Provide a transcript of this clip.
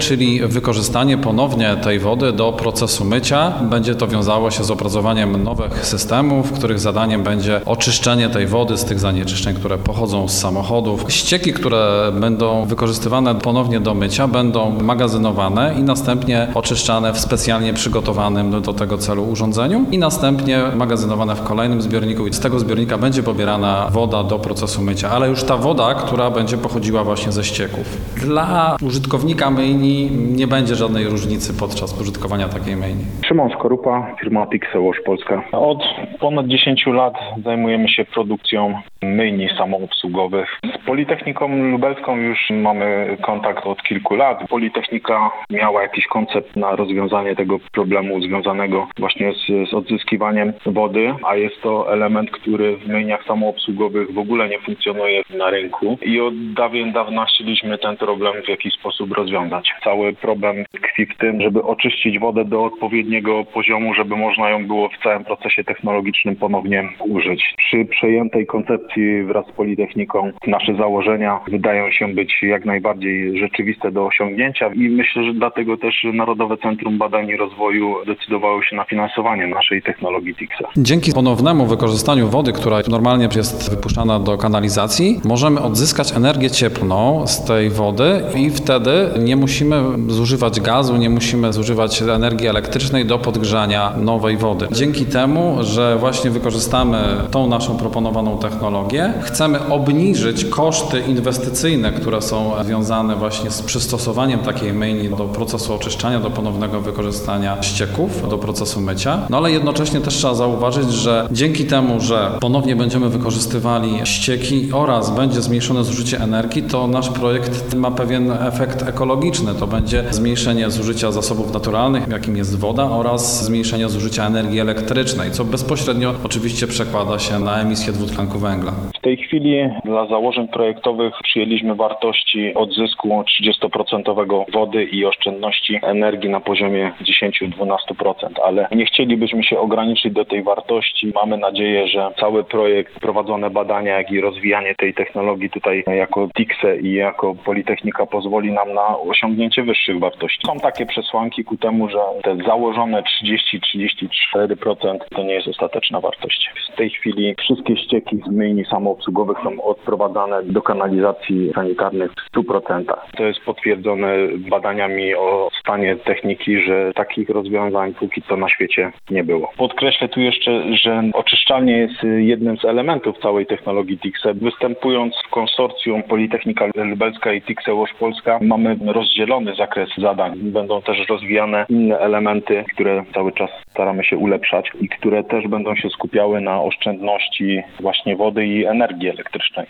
czyli wykorzystanie ponownie tej wody do procesu mycia. Będzie to wiązało się z opracowaniem nowych systemów, których zadaniem będzie oczyszczenie tej wody z tych zanieczyszczeń, które pochodzą z samochodów. Ścieki, które będą wykorzystywane ponownie do mycia, będą magazynowane i następnie oczyszczane w specjalnie przygotowanym do tego celu urządzeniu i następnie magazynowane w kolejnym zbiorniku i z tego zbiornika będzie pobierana woda do procesu mycia, ale już ta woda, która będzie pochodziła właśnie ze ścieków. Dla użytkownika myjni nie będzie żadnej różnicy podczas użytkowania takiej myjni. Szymon Skorupa, firma Tixe Wash Polska. Od ponad 10 lat zajmujemy się produkcją myjni samoobsługowych. Z Politechniką Lubelską już mamy kontakt od kilku lat. Politechnika miała jakiś koncept na rozwiązanie tego problemu związanego właśnie z odzyskiwaniem wody, a jest to element, który w myjniach samoobsługowych w ogóle nie funkcjonuje na rynku i od dawien dawna chcieliśmy ten problem w jakiś sposób rozwiązać. Cały problem tkwi w tym, żeby oczyścić wodę do odpowiedniego poziomu, żeby można ją było w całym procesie technologicznym ponownie użyć. Przy przejętej koncepcji wraz z Politechniką nasze założenia wydają się być jak najbardziej rzeczywiste do osiągnięcia i myślę, że dlatego też Narodowe Centrum Badań i Rozwoju zdecydowało się na finansowanie naszej technologii Tixe. Dzięki ponownemu wykorzystaniu wody, która normalnie jest wypuszczana do kanalizacji, możemy odzyskać energię cieplną z tej wody i wtedy nie musimy zużywać gazu, nie musimy zużywać energii elektrycznej do podgrzania nowej wody. Dzięki temu, że właśnie wykorzystamy tą naszą proponowaną technologię, chcemy obniżyć koszty inwestycyjne, które są związane właśnie z przystosowaniem takiej myjni do procesu oczyszczania, do ponownego wykorzystania ścieków, do procesu mycia. No ale jednocześnie też trzeba zauważyć, że dzięki temu, że ponownie będziemy wykorzystywali ścieki oraz będzie zmniejszone zużycie energii, to nasz projekt ma pewien efekt ekologiczny. To będzie zmniejszenie zużycia zasobów naturalnych, jakim jest woda, oraz zmniejszenie zużycia energii elektrycznej, co bezpośrednio oczywiście przekłada się na emisję dwutlenku węgla. W tej chwili dla założeń projektowych przyjęliśmy wartości odzysku 30% wody i oszczędności energii na poziomie 10-12%, ale nie chcielibyśmy się ograniczyć do tej wartości. Mamy nadzieję, że cały projekt, prowadzone badania, jak i rozwijanie tej technologii tutaj jako Tixe i jako Politechnika pozwoli nam na osiągnięcie wyższych wartości. Są takie przesłanki ku temu, że te założone 30-34% to nie jest ostateczna wartość. W tej chwili wszystkie ścieki z myjni samoobsługowych są odprowadzane do kanalizacji sanitarnych w 100%. To jest potwierdzone badaniami o stanie techniki, że takich rozwiązań póki co na świecie nie było. Podkreślę tu jeszcze, że oczyszczalnia jest jednym z elementów całej technologii Tixe. Występując w konsorcjum Politechnika Lubelska i Tixe Wash Polska mamy rozdzielony zakres zadań. Będą też rozwijane inne elementy, które cały czas staramy się ulepszać i które też będą się skupiały na oszczędności właśnie wody i energii elektrycznej.